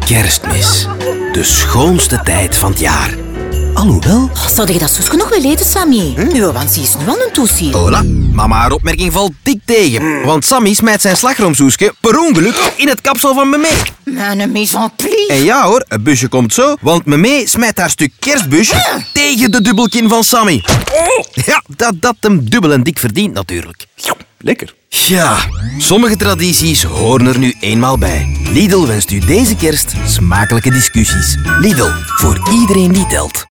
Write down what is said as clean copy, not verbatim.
Kerstmis. De schoonste tijd van het jaar. Alhoewel... Zou je dat zoesje nog wel eten, Sammy? Ja, want ze is nu aan een toesie. Hola, maar haar opmerking valt dik tegen. Want Sammy smijt zijn slagroomsoesje per ongeluk in het kapsel van Memé. Mijn mise en plie. En ja hoor, het busje komt zo, want Memé smijt haar stuk kerstbus tegen de dubbelkin van Sammy. Ja, dat hem dubbel en dik verdient natuurlijk. Lekker. Ja, sommige tradities horen er nu eenmaal bij. Lidl wenst u deze kerst smakelijke discussies. Lidl, voor iedereen die telt.